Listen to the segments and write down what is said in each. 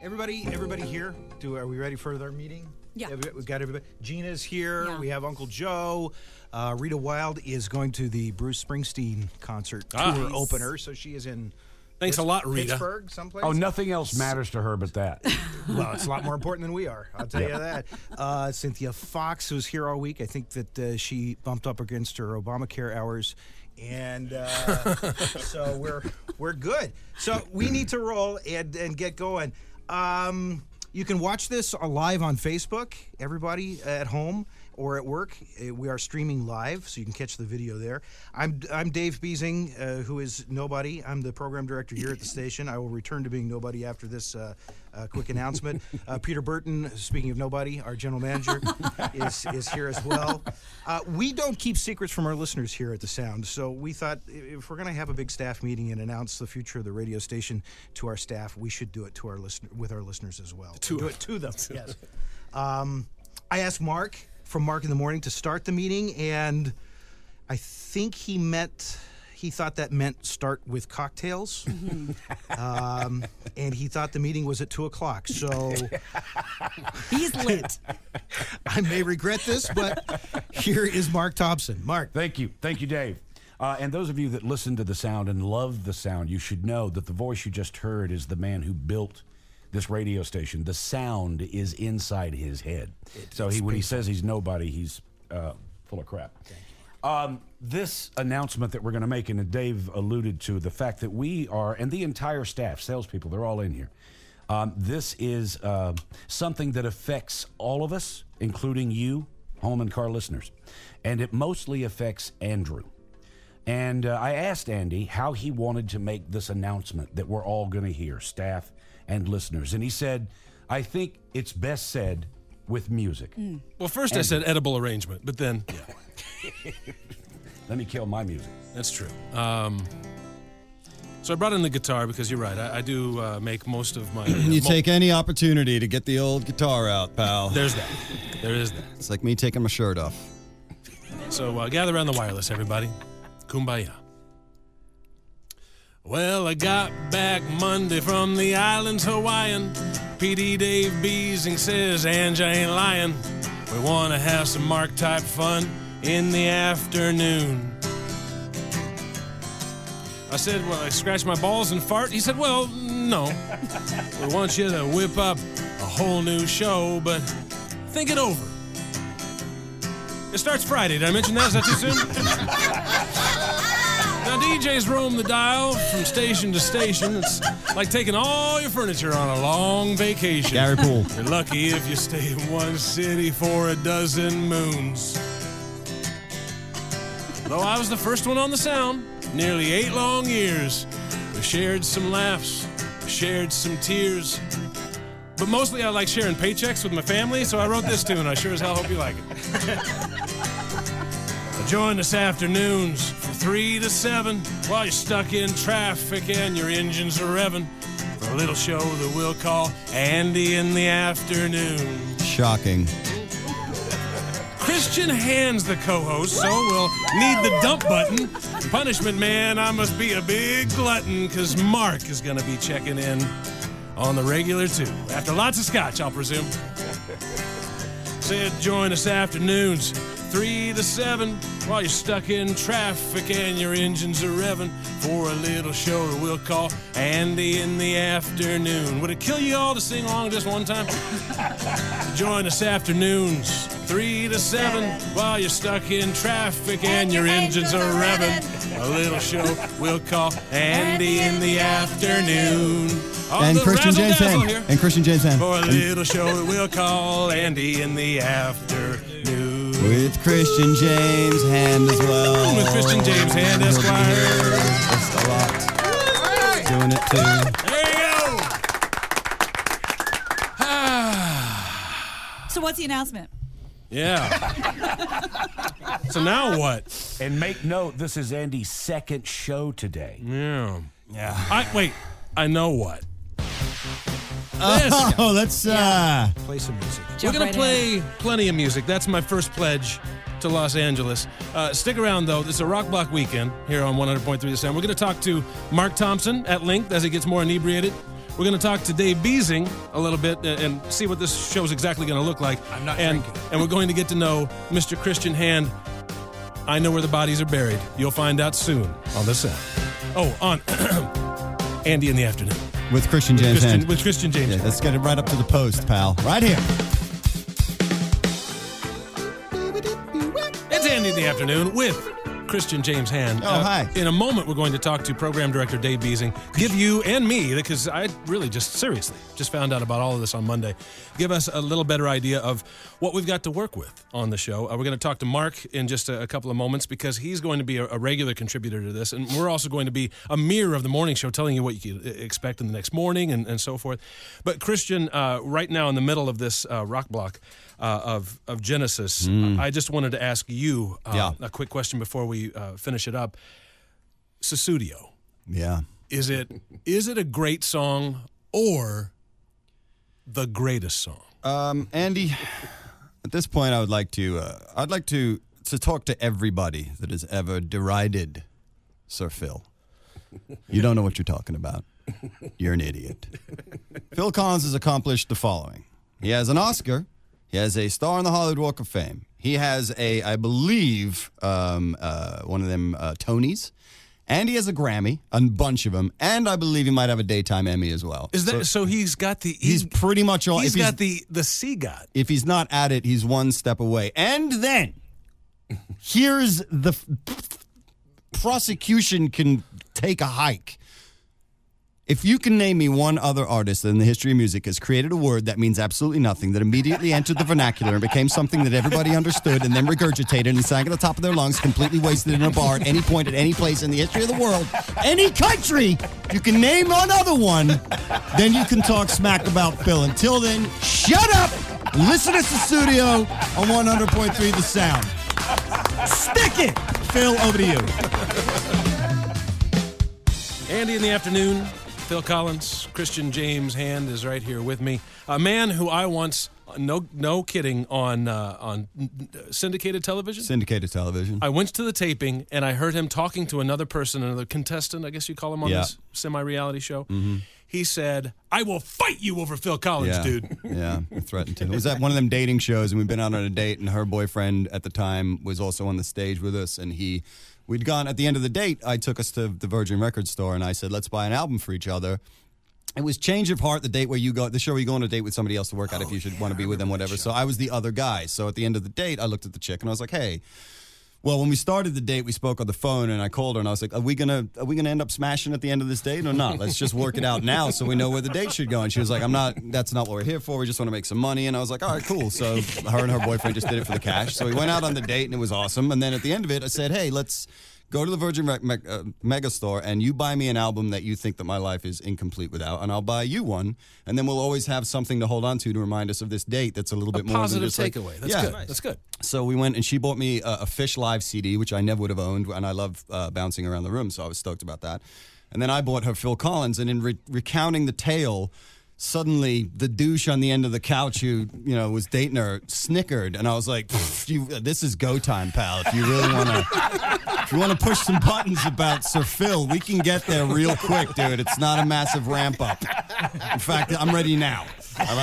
Everybody here? Are we ready for our meeting? Yeah. We've got everybody. Gina's here. Yeah. We have Uncle Joe. Rita Wild is going to the Bruce Springsteen concert tour opener, so she is in Thanks a lot, Rita. Pittsburgh, someplace. Oh, nothing else matters to her but that. Well, it's a lot more important than we are. I'll tell you that. Cynthia Fox was here all week. I think that she bumped up against her Obamacare hours, and so we're good. So we need to roll and get going. You can watch this live on Facebook, everybody at home or at work. We are streaming live, so you can catch the video there. I'm Dave Beasing, who is nobody. I'm the program director here at the station. I will return to being nobody after this quick announcement. Peter Burton, speaking of nobody, our general manager, is here as well. We don't keep secrets from our listeners here at the Sound, so we thought if we're going to have a big staff meeting and announce the future of the radio station to our staff, we should do it to our with our listeners as well. Do it to them. Yes. I asked Mark from Mark in the Morning to start the meeting, and I think he thought that meant start with cocktails. Mm-hmm. And he thought the meeting was at 2:00. So he's lit. I may regret this, but here is Mark Thompson. Mark. Thank you, Dave. And those of you that listen to the Sound and love the Sound, you should know that the voice you just heard is the man who built this radio station. The sound is inside his head. So when he says he's nobody, he's full of crap. This announcement that we're going to make, and Dave alluded to the fact that we are, and the entire staff, salespeople, they're all in here. This is something that affects all of us, including you, home and car listeners. And it mostly affects Andrew. And I asked Andy how he wanted to make this announcement that we're all going to hear, staff and listeners. And he said, I think it's best said with music. Well, first I said edible arrangement, but then, Let me kill my music. That's true. So I brought in the guitar because you're right. I do make most of my... You take any opportunity to get the old guitar out, pal. There's that. There is that. It's like me taking my shirt off. So gather around the wireless, everybody. Kumbaya. Well, I got back Monday from the islands, Hawaiian. PD Dave Beasing says, Ange, I ain't lying. We want to have some Mark-type fun in the afternoon. I said, well, I scratch my balls and fart. He said, well, no. We want you to whip up a whole new show, but think it over. It starts Friday. Did I mention that? Is that too soon? Now, DJs roam the dial from station to station. It's like taking all your furniture on a long vacation. Gary Poole. You're lucky if you stay in one city for a dozen moons. Though I was the first one on the Sound, nearly 8 long years. We shared some laughs, we shared some tears. But mostly I like sharing paychecks with my family, so I wrote this tune. I sure as hell hope you like it. Join us afternoons from 3 to 7 while you're stuck in traffic and your engines are revving for a little show that we'll call Andy in the Afternoon. Shocking. Christian Hand's the co-host, so we'll need the dump button. Punishment, man, I must be a big glutton because Mark is going to be checking in on the regular, too. After lots of scotch, I'll presume. Said join us afternoons, 3 to 7, while you're stuck in traffic and your engines are revving for a little show that we'll call Andy in the Afternoon. Would it kill you all to sing along just one time? Join us afternoons, 3 to 7, while you're stuck in traffic and your engines are revving. A little show we'll call Andy in the Afternoon. And Christian James Hand. Here. And Christian James Hand. For a little show that we'll call Andy in the Afternoon. With Christian James Hand as well. With Christian James Hand, Esquire. Just a lot. Doing it too. There you go. So what's the announcement? Yeah. So now what? And make note, this is Andy's second show today. Yeah. Yeah. I know what. Oh, let's Play some music. We're going to play plenty of music. That's my first pledge to Los Angeles. Stick around, though. This is a Rock Block weekend here on 100.3 The Sound. We're going to talk to Mark Thompson at length as he gets more inebriated. We're We're going to talk to Dave Beasing a little bit and see what this show's exactly going to look like. I'm not and, drinking. And we're going to get to know Mr. Christian Hand. I know where the bodies are buried. You'll find out soon on The Sound. Oh, on Andy in the Afternoon. With Christian James Hand. With Christian James. Yeah, let's get it right up to the post, pal. Right here. It's Andy in the Afternoon with Christian James Hand. Oh, hi. In a moment, we're going to talk to Program Director Dave Beasing. Give you and me, because I really just found out about all of this on Monday, give us a little better idea of what we've got to work with on the show. We're going to talk to Mark in just a couple of moments because he's going to be a regular contributor to this, and we're also going to be a mirror of the morning show, telling you what you can expect in the next morning and so forth. But Christian, right now in the middle of this rock block of Genesis, I just wanted to ask you a quick question before we finish it up. Sussudio. Yeah. Is it a great song or the greatest song? Andy, at this point, I'd like to talk to everybody that has ever derided Sir Phil. You don't know what you're talking about. You're an idiot. Phil Collins has accomplished the following. He has an Oscar. He has a star on the Hollywood Walk of Fame. He has I believe, one of them Tonys. And he has a Grammy, a bunch of them, and I believe he might have a daytime Emmy as well. Is that so? He's got the. He's pretty much all. He's got the CGOT. If he's not at it, he's one step away. And then here's the prosecution can take a hike. If you can name me one other artist that in the history of music has created a word that means absolutely nothing, that immediately entered the vernacular and became something that everybody understood and then regurgitated and sang at the top of their lungs, completely wasted in a bar at any point, at any place in the history of the world, any country, you can name another one, then you can talk smack about Phil. Until then, shut up! Listen to Sussudio on 100.3 The Sound. Stick it! Phil, over to you. Andy in the Afternoon. Phil Collins, Christian James Hand is right here with me. A man who I once, no kidding, on syndicated television. Syndicated television. I went to the taping and I heard him talking to another person, another contestant, I guess you call him on this semi-reality show. Mm-hmm. He said, "I will fight you over Phil Collins, dude." Yeah, I threatened to. It was at one of them dating shows, and we'd been out on a date, and her boyfriend at the time was also on the stage with us, and we'd gone, at the end of the date, I took us to the Virgin Record store, and I said, let's buy an album for each other. It was Change of Heart, the show where you go on a date with somebody else to work out if you should want to be with them, whatever. So I was the other guy. So at the end of the date, I looked at the chick, and I was like, hey. Well, when we started the date, we spoke on the phone, and I called her, and I was like, are we gonna end up smashing at the end of this date or not? Let's just work it out now so we know where the date should go. And she was like, that's not what we're here for. We just want to make some money. And I was like, all right, cool. So her and her boyfriend just did it for the cash. So we went out on the date, and it was awesome. And then at the end of it, I said, hey, let's go to the Virgin Megastore, and you buy me an album that you think that my life is incomplete without, and I'll buy you one, and then we'll always have something to hold on to remind us of this date that's a little bit more positive than just takeaway. That's good. Nice. That's good. So we went, and she bought me a Fish Live CD, which I never would have owned, and I love bouncing around the room, so I was stoked about that. And then I bought her Phil Collins, and in recounting the tale, suddenly the douche on the end of the couch who, was dating her snickered, and I was like, this is go time, pal. If you really want to push some buttons about Sir Phil, we can get there real quick, dude. It's not a massive ramp up. In fact, I'm ready now. All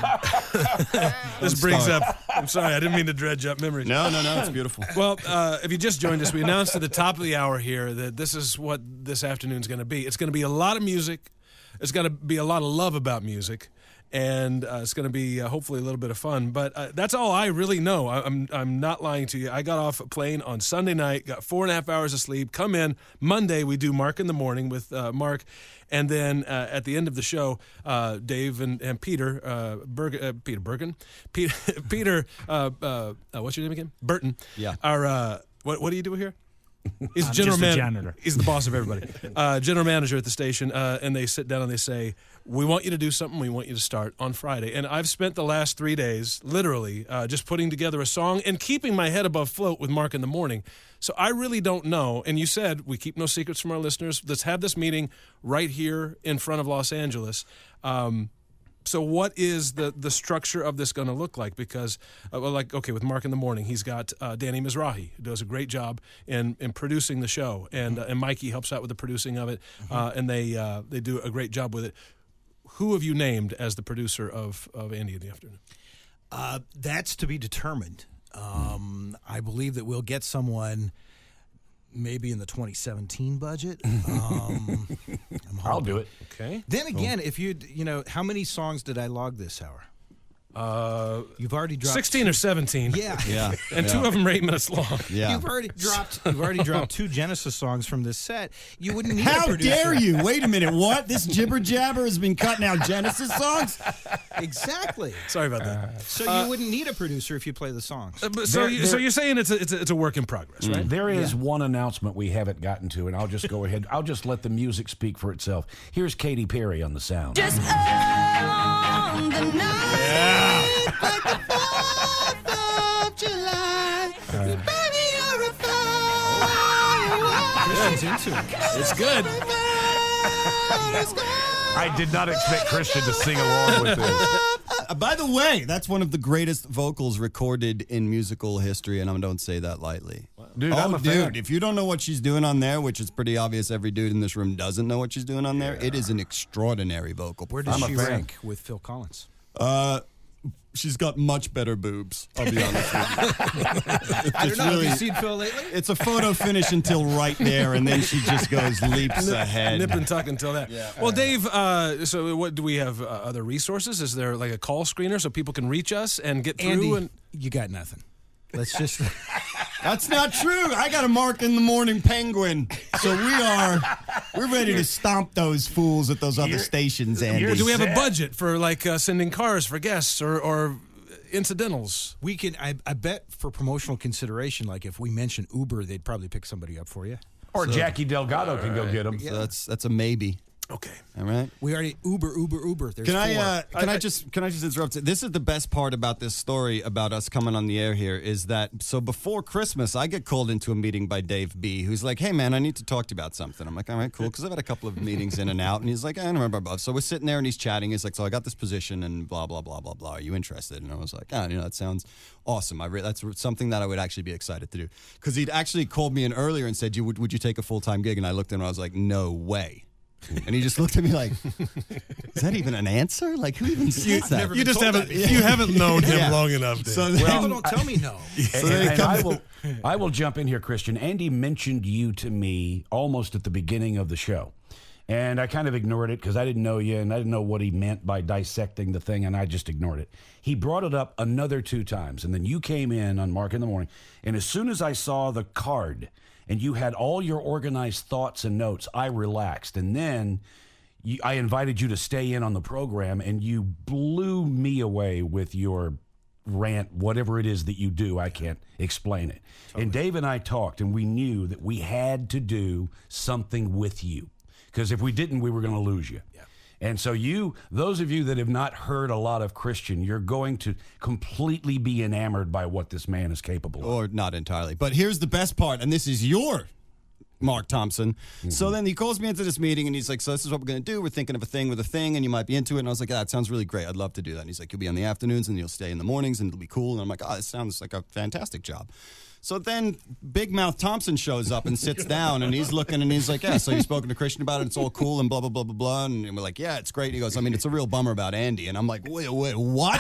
right? This brings up, I'm sorry, I didn't mean to dredge up memories. No, it's beautiful. Well, if you just joined us, we announced at the top of the hour here that this is what this afternoon's going to be. It's going to be a lot of music. It's going to be a lot of love about music, and it's going to be hopefully a little bit of fun. But that's all I really know. I'm not lying to you. I got off a plane on Sunday night, got 4.5 hours of sleep. Come in Monday, we do Mark in the Morning with Mark, and then at the end of the show, Dave and Peter Bergen, Peter, what's your name again? Burton. Yeah. Are what do you do here? He's janitor. He's the boss of everybody. General manager at the station, and they sit down and they say, we want you to do something. We want you to start on Friday. And I've spent the last 3 days, literally, just putting together a song and keeping my head above float with Mark in the Morning. So I really don't know. And you said we keep no secrets from our listeners. Let's have this meeting right here in front of Los Angeles. So what is the structure of this going to look like? Because, with Mark in the Morning, he's got Danny Mizrahi, who does a great job in producing the show, and Mikey helps out with the producing of it, and they do a great job with it. who have you named as the producer of Andy in the Afternoon? That's to be determined. I believe that we'll get someone maybe in the 2017 budget. I'll do it. Okay. Then again, if how many songs did I log this hour? You've already dropped 16 or 17. Yeah. Yeah. And 2 of them are 8 minutes long. Yeah. You've already dropped 2 Genesis songs from this set. You wouldn't need a How producer. dare you? Wait a minute. What? This jibber jabber has been cutting out Genesis songs? Exactly. Sorry about that. So you wouldn't need a producer if you play the songs. So you're saying it's a work in progress, right? There is one announcement we haven't gotten to, and I'll just go ahead. I'll just let the music speak for itself. Here's Katy Perry on the sound. Just on the night. Like the 4th of July. Baby, you're a firework. Christian's into it. It's good. I did not expect Christian to sing along with this. By the way, that's one of the greatest vocals recorded in musical history, and I don't say that lightly. Dude, I'm a fan. If you don't know what she's doing on there, which is pretty obvious every dude in this room doesn't know what she's doing on there, it is an extraordinary vocal. Where does I'm a she fan. rank with Phil Collins? She's got much better boobs, I'll be honest with you. I don't know. Have you seen Phil lately? It's a photo finish until right there, and then she just goes leaps ahead. Nip and tuck until that. Well, Dave, so what do we have? Other resources? Is there like a call screener so people can reach us and get through? Andy, And you got nothing. Let's just. That's not true. I got a Mark in the Morning Penguin, so we're ready to stomp those fools at those other stations, Andy. do we have a budget for like sending cars for guests or incidentals? We can. I bet for promotional consideration, like if we mention Uber, they'd probably pick somebody up for you. Or Jackie Delgado can go get him. So that's a maybe. Okay. All right. We already Uber. There's Can 4. I just interrupt? This is the best part about this story about us coming on the air here is that so before Christmas I get called into a meeting by Dave B, who's like, "Hey man, I need to talk to you about something." I'm like, "All right, cool," because I've had a couple of meetings in and out, and he's like, "I don't remember." So we're sitting there and he's chatting. He's like, "So I got this position and blah blah blah blah blah. Are you interested?" And I was like, "Ah, that sounds awesome. That's something that I would actually be excited to do." Because he'd actually called me in earlier and said, "Would you take a full-time gig?" And I looked at him and I was like, "No way." And he just looked at me like, "Is that even an answer? Like, who even says that?" You just haven't you haven't known him long enough. Dave. So People don't tell me no. And I will jump in here, Christian. Andy mentioned you to me almost at the beginning of the show. And I kind of ignored it because I didn't know you and I didn't know what he meant by dissecting the thing, and I just ignored it. He brought it up another 2 times, and then you came in on Mark in the Morning, and as soon as I saw the card and you had all your organized thoughts and notes, I relaxed. And then I invited you to stay in on the program, and you blew me away with your rant, whatever it is that you do. I can't explain it. Totally. And Dave and I talked, and we knew that we had to do something with you. Because if we didn't, we were going to lose you. Yeah. And so those of you that have not heard a lot of Christian, you're going to completely be enamored by what this man is capable of. Or not entirely. But here's the best part, and this is your Mark Thompson. Mm-hmm. So then he calls me into this meeting, and he's like, "So this is what we're going to do. We're thinking of a thing with a thing, and you might be into it." And I was like, "That sounds really great. I'd love to do that." And he's like, "You'll be on the afternoons, and you'll stay in the mornings, and it'll be cool." And I'm like, "Oh, this sounds like a fantastic job." So then Big Mouth Thompson shows up and sits down, and he's looking, and he's like, "Yeah, so you've spoken to Christian about it. It's all cool and blah, blah, blah, blah, blah." And we're like, "Yeah, it's great." He goes, "I mean, it's a real bummer about Andy." And I'm like, wait, what?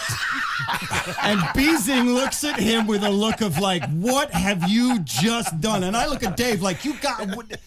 And Beezing looks at him with a look of like, "What have you just done?" And I look at Dave like, "You got..."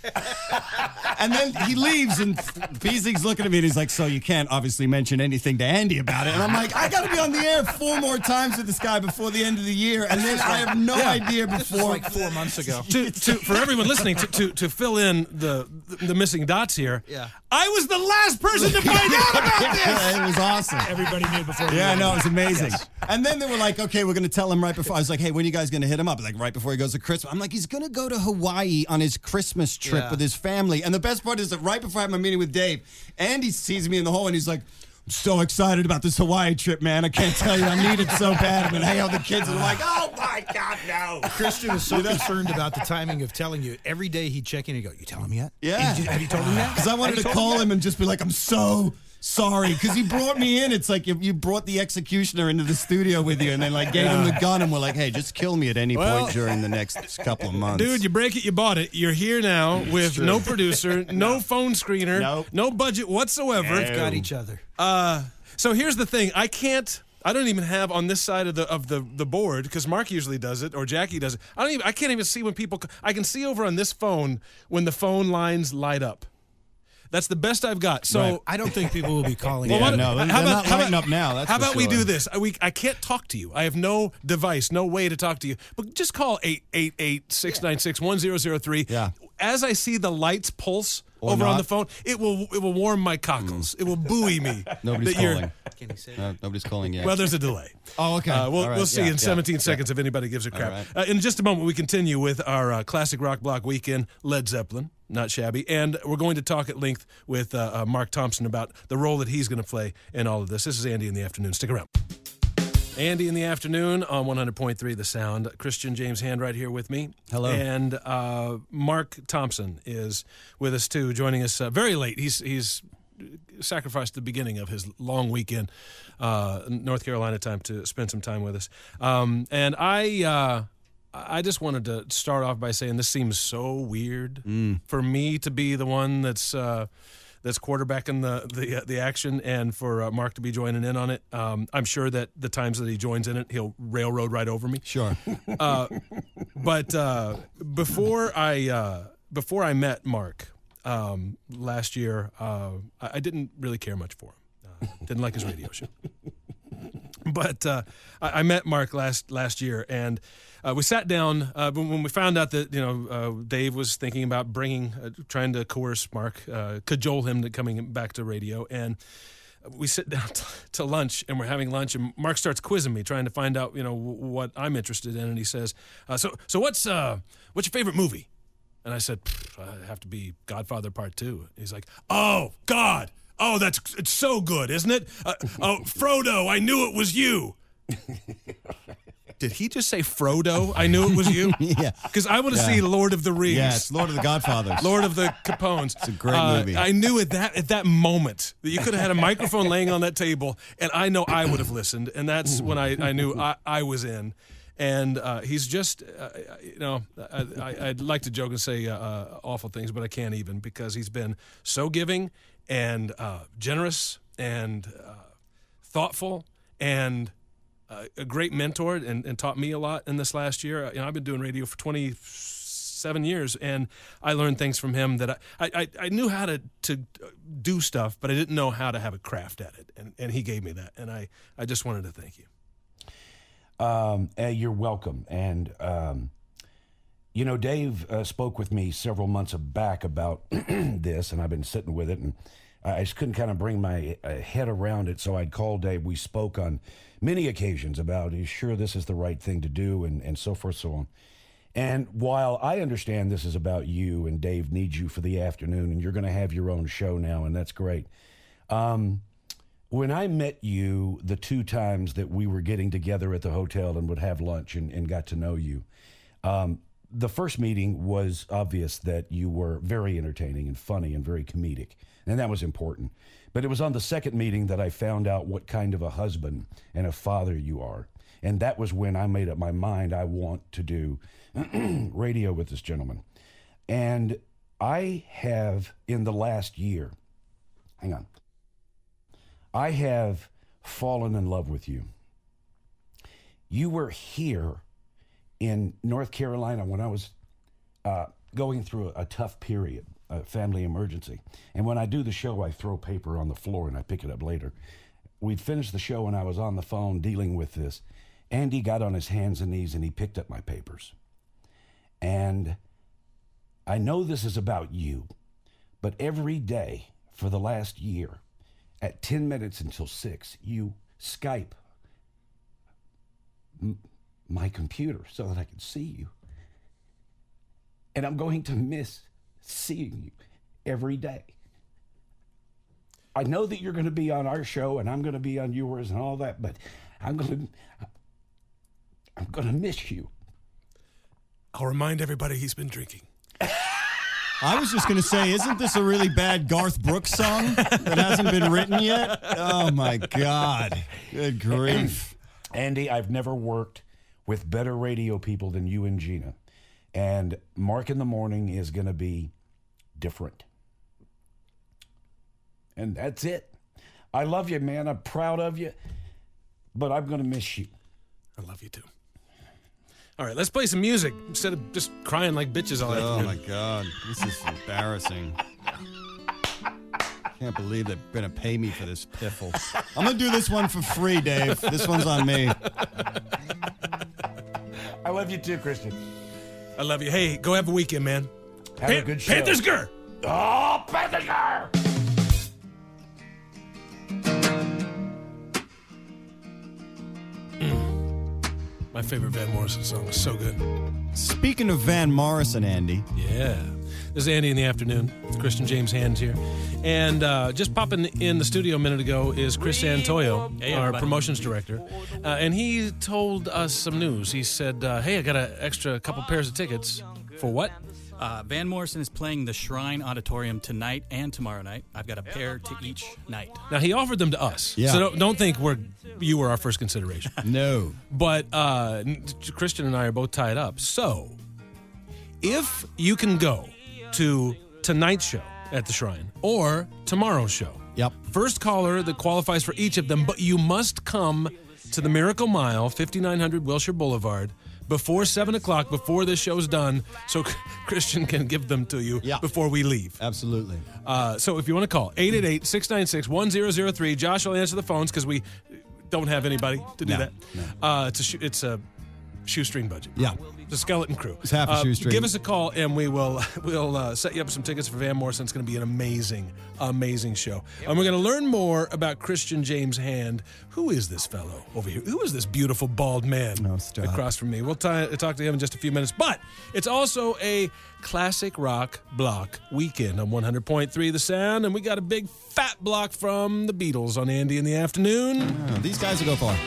And then he leaves, and Beezing's looking at me, and he's like, "So you can't obviously mention anything to Andy about it." And I'm like, I got to be on the air 4 more times with this guy before the end of the year, and then I have no idea before. Like 4 months ago. For everyone listening, to fill in the missing dots here, yeah. I was the last person to find out about this. It was awesome. Everybody knew before. Yeah, no, it was amazing. Yes. And then they were like, "Okay, we're going to tell him right before." I was like, "Hey, when are you guys going to hit him up?" Like, right before he goes to Christmas. I'm like, he's going to go to Hawaii on his Christmas trip with his family. And the best part is that right before I have my meeting with Dave, Andy sees me in the hall, and he's like, "I'm so excited about this Hawaii trip, man. I can't tell you. I need it so bad. I'm going to hang out with the kids." And I'm like, "Oh, my God, no." Christian was so concerned about the timing of telling you. Every day he'd check in and go, "You tell him yet? Yeah. Have you told him yet?" Because I wanted to call him and just be like, "I'm so sorry, because he brought me in. It's like you brought the executioner into the studio with you and then like gave him the gun and we're like, hey, just kill me at any point during the next couple of months. Dude, you break it, you bought it. You're here now with no producer, no phone screener, no budget whatsoever. We've got each other. So here's the thing. I don't even have on this side of the board, because Mark usually does it or Jackie does it. I can't even see when people. I can see over on this phone when the phone lines light up. That's the best I've got. So Right. I don't think people will be calling. Yeah, in. no, they're not lighting up now. That's how for about we sure. do this? I can't talk to you. I have no device, no way to talk to you. But just call 888-696-1003. Yeah. As I see the lights pulse Or over on not. the phone, it will warm my cockles. It will buoy me. Nobody's that you're- calling. Can he say? No, nobody's calling yet. Well, there's a delay. Oh, okay. We'll All right. see Yeah, in yeah, 17 yeah. seconds if anybody gives a crap. right. In just a moment, we continue with our classic rock block weekend, Led Zeppelin, not shabby, and we're going to talk at length with Mark Thompson about the role that he's going to play in all of this. This is Andy in the Afternoon. Stick around. Andy in the Afternoon on 100.3 The Sound. Christian James Hand right here with me. Hello. And Mark Thompson is with us too, joining us very late. He's sacrificed the beginning of his long weekend, North Carolina time, to spend some time with us. And I just wanted to start off by saying this seems so weird for me to be the one that's quarterbacking the action, and for Mark to be joining in on it. I'm sure that the times that he joins in it, he'll railroad right over me. Sure. But before I met Mark last year, I didn't really care much for him. Didn't like his radio show. But I met Mark last year, and we sat down when we found out that Dave was thinking about trying to coerce Mark, cajole him to coming back to radio, and we sit down to lunch, and we're having lunch, and Mark starts quizzing me, trying to find out what I'm interested in, and he says, "So what's your favorite movie?" And I said, "I have to be Godfather Part 2." He's like, "Oh God. Oh, it's so good, isn't it? Oh, Frodo, I knew it was you." Did he just say Frodo? I knew it was you? Yeah. Because I want to Yeah. see Lord of the Rings. Yeah, it's Lord of the Godfathers. Lord of the Capones. It's a great movie. I knew at that moment that you could have had a microphone laying on that table, and I know I would have listened, and that's when I knew I was in. And he's just, I'd like to joke and say awful things, but I can't even, because he's been so giving and generous and thoughtful and a great mentor, and taught me a lot in this last year. I've been doing radio for 27 years, and I learned things from him that I knew how to do stuff, but I didn't know how to have a craft at it, and he gave me that, and I just wanted to thank you. You're welcome. And, Dave spoke with me several months back about this, and I've been sitting with it, and I just couldn't kind of bring my head around it, so I'd call Dave. We spoke on many occasions about, are you sure this is the right thing to do, and so forth, so on. And while I understand this is about you, and Dave needs you for the afternoon, and you're going to have your own show now, and that's great. When I met you the two times that we were getting together at the hotel and would have lunch and got to know you, the first meeting was obvious that you were very entertaining and funny and very comedic, and that was important. But it was on the second meeting that I found out what kind of a husband and a father you are, and that was when I made up my mind I want to do radio with this gentleman. And I have, in the last year, I have fallen in love with you. You were here in North Carolina when I was going through a tough period, a family emergency. And when I do the show, I throw paper on the floor and I pick it up later. We'd finished the show and I was on the phone dealing with this. Andy got on his hands and knees and he picked up my papers. And I know this is about you, but every day for the last year, at 10 minutes until 6, you Skype my computer so that I can see you. And I'm going to miss seeing you every day. I know that you're going to be on our show and I'm going to be on yours and all that, but I'm going to miss you. I'll remind everybody he's been drinking. I was just going to say, isn't this a really bad Garth Brooks song that hasn't been written yet? Oh, my God. Good grief. Andy, I've never worked with better radio people than you and Gina. And Mark in the Morning is going to be different. And that's it. I love you, man. I'm proud of you. But I'm going to miss you. I love you, too. All right, let's play some music instead of just crying like bitches all Oh, afternoon. my God. This is embarrassing. Can't believe they're going to pay me for this piffle. I'm going to do this one for free, Dave. This one's on me. I love you too, Christian. I love you. Hey, go have a weekend, man. Have a good show. Panthers Gur! Oh, Panthers Gur! My favorite Van Morrison song is so good. Speaking of Van Morrison, Andy. Yeah. This is Andy in the afternoon. Christian James Hand here. And just popping in the studio a minute ago is Chris Santoyo, our promotions director. And he told us some news. He said, hey, I got an extra couple pairs of tickets. For what? Van Morrison is playing the Shrine Auditorium tonight and tomorrow night. I've got a pair to each night. Now, he offered them to us. Yeah. So don't think you were our first consideration. No. But Christian and I are both tied up. So, if you can go to tonight's show at the Shrine or tomorrow's show, Yep. first caller that qualifies for each of them, but you must come to the Miracle Mile, 5900 Wilshire Boulevard, before 7 o'clock, before this show's done, so Christian can give them to you before we leave. Absolutely. So if you want to call, 888-696-1003. Josh will answer the phones because we don't have anybody to do that. No. It's a shoestring budget. Yeah. It's a skeleton crew. It's half a shoestring. Give us a call and we'll set you up some tickets for Van Morrison. It's going to be an amazing, amazing show. And we're going to learn more about Christian James Hand. Who is this fellow over here? Who is this beautiful bald man across from me? We'll talk to him in just a few minutes. But it's also a classic rock block weekend on 100.3 The Sound. And we got a big fat block from the Beatles on Andy in the afternoon. Oh, these guys will go far.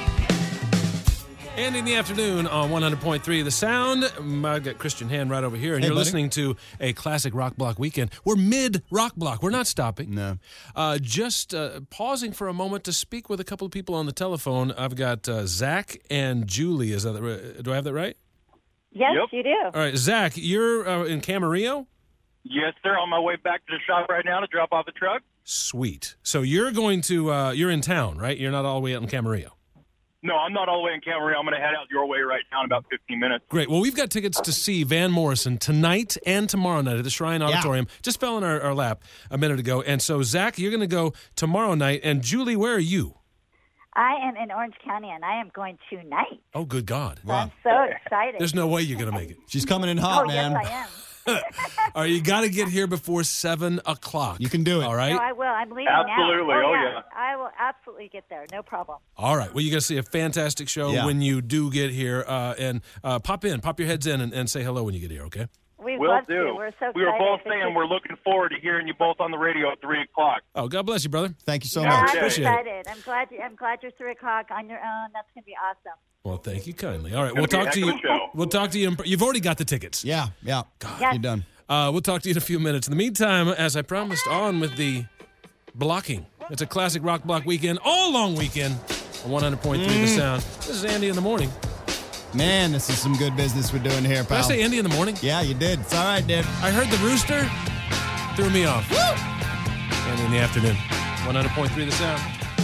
And in the afternoon on 100.3 The Sound, I've got Christian Hand right over here, and Hey, you're buddy. listening to a classic rock block weekend. We're mid-rock block. We're not stopping. No. Just pausing for a moment to speak with a couple of people on the telephone. I've got Zach and Julie. Is that do I have that right? Yes, Yep. you do. All right, Zach, you're in Camarillo? Yes, sir. On my way back to the shop right now to drop off the truck. Sweet. So you're going to, you're in town, right? You're not all the way out in Camarillo. No, I'm not all the way in Camarillo. I'm going to head out your way right now in about 15 minutes. Great. Well, we've got tickets to see Van Morrison tonight and tomorrow night at the Shrine Auditorium. Just fell in our lap a minute ago. And so, Zach, you're going to go tomorrow night. And Julie, where are you? I am in Orange County, and I am going tonight. Oh, good God. So I'm so excited. There's no way you're going to make it. She's coming in hot, man. Yes, I am. All right, you got to get here before 7 o'clock. You can do it. All right? No, I will. I'm leaving Absolutely. now. Oh, yeah. I will absolutely get there. No problem. All right. Well, you're going to see a fantastic show when you do get here. And pop your heads in and say hello when you get here, okay? We'd Will love do. to. We're so excited. We were both It's saying just- we're looking forward to hearing you both on the radio at 3 o'clock. Oh, God bless you, brother. Thank you so Yeah, much. I'm Appreciate it. excited. I'm glad you're 3 o'clock on your own. That's going to be awesome. Well, thank you kindly. All right, It's we'll gonna talk be to a you. heck of a show. We'll talk to you. You've already got the tickets. Yeah. Yes. You're done. We'll talk to you in a few minutes. In the meantime, as I promised, on with the blocking. It's a classic rock block weekend, all long weekend on 100.3 The Sound. This is Andy in the morning. Man, this is some good business we're doing here, Did I pal. say Andy in the morning? Yeah, you did. It's all right, dude. I heard the rooster. Threw me off. And in the afternoon, 100.3 The Sound.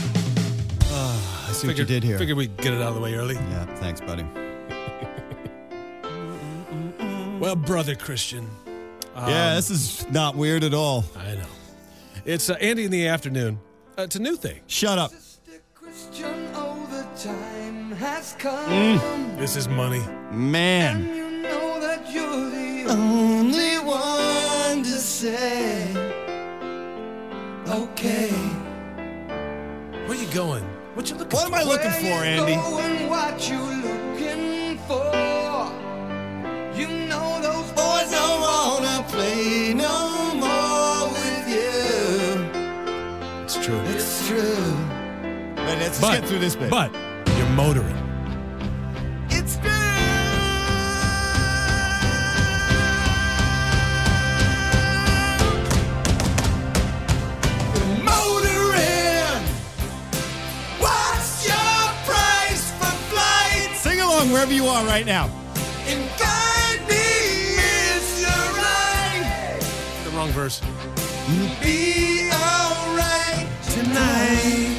I see what you did here. Figured we'd get it out of the way early. Yeah, thanks, buddy. Well, brother Christian. Yeah, this is not weird at all. I know. It's Andy in the afternoon. It's a new thing. Shut up. Christian, oh, the time has come. This is money. Man. You know that you're the only one to say, okay. Where you going? What you looking What am I looking for, Andy? Going, what you looking for? You know those boys don't wanna play no more with you. It's true. It's true. Let's get through this bit. But you're motoring. It's true. along wherever you are right now. And guide me, Mr. Right. The wrong verse. Be alright tonight.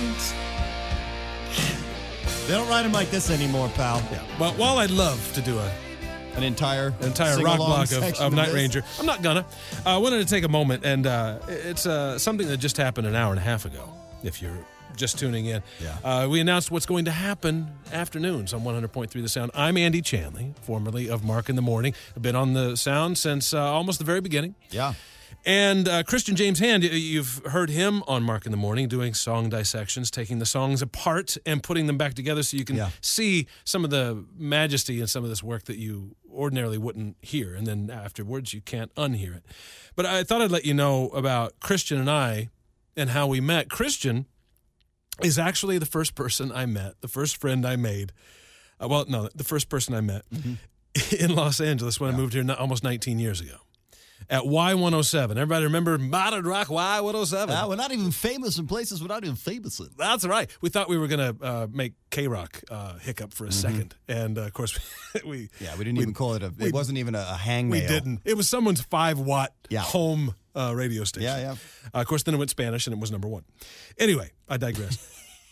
They don't write them like this anymore, pal. Yeah. Well, while I'd love to do An entire rock sing-along block of section Night this. Ranger, I'm not gonna. I wanted to take a moment, and it's something that just happened an hour and a half ago, if you're just tuning in. Yeah. We announced what's going to happen afternoons on 100.3 The Sound. I'm Andy Chanley, formerly of Mark in the Morning. I've been on the Sound since almost the very beginning. Yeah. And Christian James Hand, you've heard him on Mark in the Morning doing song dissections, taking the songs apart and putting them back together so you can see some of the majesty in some of this work that you ordinarily wouldn't hear. And then afterwards, you can't unhear it. But I thought I'd let you know about Christian and I and how we met. Christian is actually the first person I met, the first friend I made. The first person I met in Los Angeles when I moved here almost 19 years ago. At Y107. Everybody remember Modern Rock Y107? We're not even famous in places we're not even famous in. That's right. We thought we were going to make K-Rock hiccup for a second. And, of course, we didn't even call it it wasn't even a hangnail. We didn't. It was someone's 5-watt home radio station. Yeah, yeah. Of course, then it went Spanish, and it was number one. Anyway, I digress.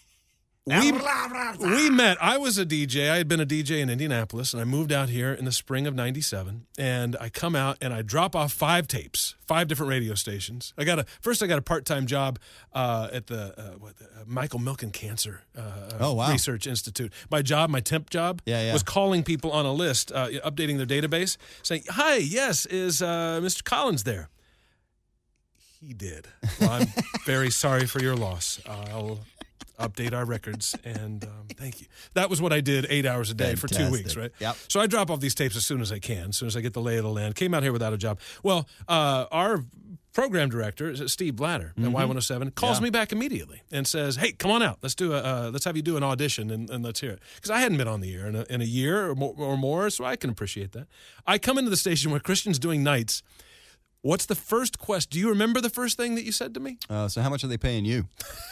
We met. I was a DJ. I had been a DJ in Indianapolis, and I moved out here in the spring of '97. And I come out and I drop off 5 tapes, 5 different radio stations. I got a part-time job at the Michael Milken Cancer Research Institute. My temp job, was calling people on a list, updating their database, saying, "Hi, yes, is Mr. Collins there?" He did. Well, I'm very sorry for your loss. I'll update our records, and thank you. That was what I did 8 hours a day for 2 weeks, right? Yep. So I drop off these tapes as soon as I can, as soon as I get the lay of the land. Came out here without a job. Well, our program director, Steve Blatter at Y107, calls me back immediately and says, "Hey, come on out. Let's have you do an audition and let's hear it." Because I hadn't been on the air in a year or more, so I can appreciate that. I come into the station where Christian's doing nights. What's the first question? Do you remember the first thing that you said to me? So how much are they paying you?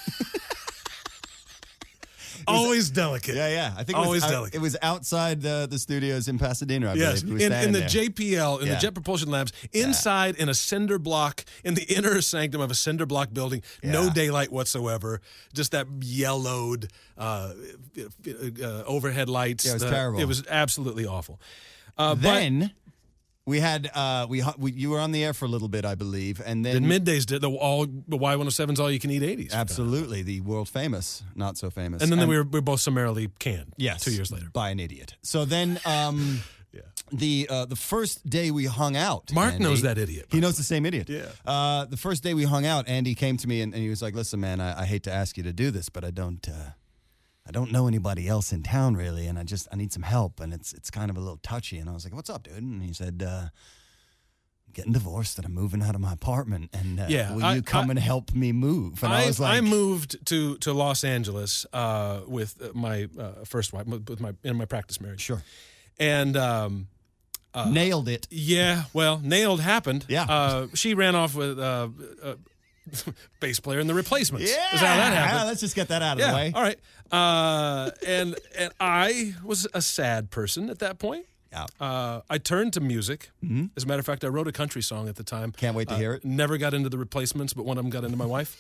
Always delicate. Yeah. I think delicate. It was outside the studios in Pasadena, I yes, believe. in the JPL, in the Jet Propulsion Labs, inside in a cinder block, in the inner sanctum of a cinder block building, no daylight whatsoever, just that yellowed overhead lights. Yeah, it was terrible. It was absolutely awful. Then we had you were on the air for a little bit, I believe, and then middays did the Y107's all you can eat 80s. Absolutely, the world famous, not so famous, and then we were both summarily canned. Yes, 2 years later by an idiot. So then, the first day we hung out, Mark Andy, knows that idiot. He knows the same idiot. Yeah. The first day we hung out, Andy came to me and he was like, "Listen, man, I hate to ask you to do this, but I don't know anybody else in town really, and I need some help, and it's kind of a little touchy." And I was like, "What's up, dude?" And he said, "I'm getting divorced and I'm moving out of my apartment, and will you come and help me move?" And I was like, I moved to Los Angeles with my first wife, in my practice marriage. Sure. And nailed it. Yeah, well, nailed happened. Yeah. She ran off with bass player in the Replacements. Yeah, is how that happened. Let's just get that out of the way. All right. And I was a sad person at that point. Yeah. I turned to music. Mm-hmm. As a matter of fact, I wrote a country song at the time. Can't wait to hear it. Never got into the Replacements, but one of them got into my wife.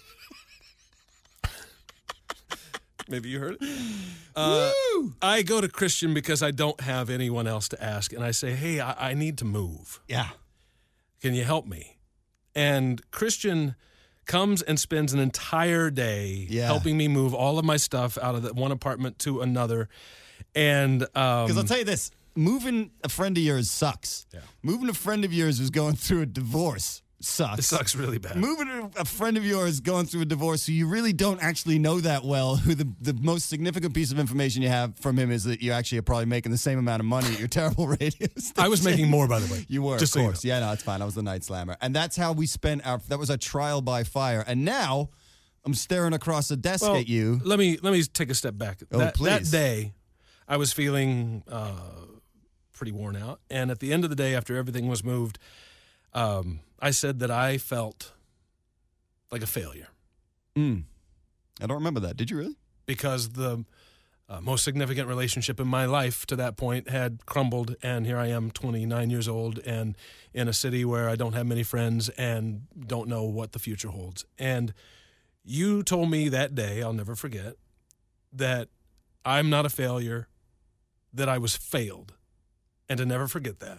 Maybe you heard it. I go to Christian because I don't have anyone else to ask, and I say, "Hey, I need to move. Yeah. Can you help me?" And Christian comes and spends an entire day helping me move all of my stuff out of the one apartment to another. And because I'll tell you this, moving a friend of yours sucks. Yeah. Moving a friend of yours who's going through a divorce sucks. It sucks really bad. Moving a friend of yours going through a divorce who you really don't actually know that well, who the most significant piece of information you have from him is that you actually are probably making the same amount of money at your terrible radio station. I was making more, by the way. You were, just of course. So you know. Yeah, no, it's fine. I was the Night Slammer. And that's how we spent that was a trial by fire. And now I'm staring across a desk at you. Let me take a step back. Please. That day, I was feeling pretty worn out. And at the end of the day, after everything was moved, I said that I felt like a failure. I don't remember that. Did you really? Because most significant relationship in my life to that point had crumbled, and here I am, 29 years old, and in a city where I don't have many friends and don't know what the future holds. And you told me that day, I'll never forget, that I'm not a failure, that I was failed, and to never forget that.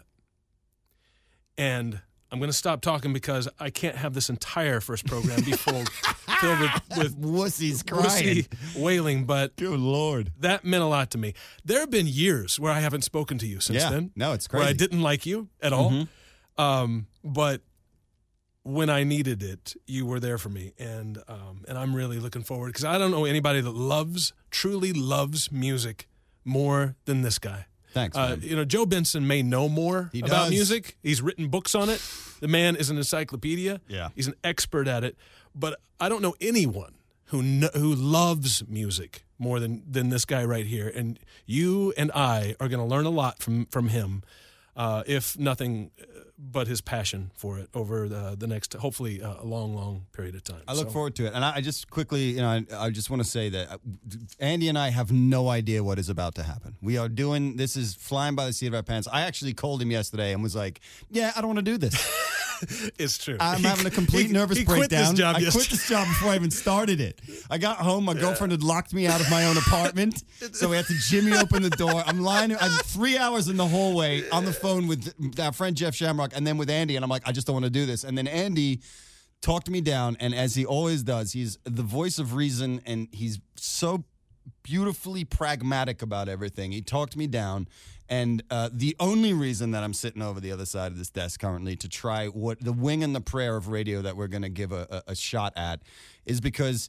And I'm going to stop talking because I can't have this entire first program be filled with wussies crying, wussy wailing. But good Lord, that meant a lot to me. There have been years where I haven't spoken to you since then. No, it's crazy. Where I didn't like you at all. But when I needed it, you were there for me, and I'm really looking forward because I don't know anybody that truly loves music more than this guy. Thanks, man. Joe Benson may know more about music. He's written books on it. The man is an encyclopedia. Yeah. He's an expert at it. But I don't know anyone who loves music more than this guy right here. And you and I are going to learn a lot from him, if nothing but his passion for it over the next, hopefully, a long, long period of time. I look forward to it. And I just quickly, I just want to say that Andy and I have no idea what is about to happen. We are doing, this is flying by the seat of our pants. I actually called him yesterday and was like, yeah, I don't want to do this. It's true. I'm having a complete nervous he breakdown. I quit this job before I even started it. I got home. My girlfriend had locked me out of my own apartment, so we had to jimmy open the door. I'm 3 hours in the hallway on the phone with our friend Jeff Shamrock and then with Andy, and I'm like, I just don't want to do this. And then Andy talked me down, and as he always does, he's the voice of reason, and he's so beautifully pragmatic about everything. He talked me down. And the only reason that I'm sitting over the other side of this desk currently to try what the wing and the prayer of radio that we're going to give a shot at is because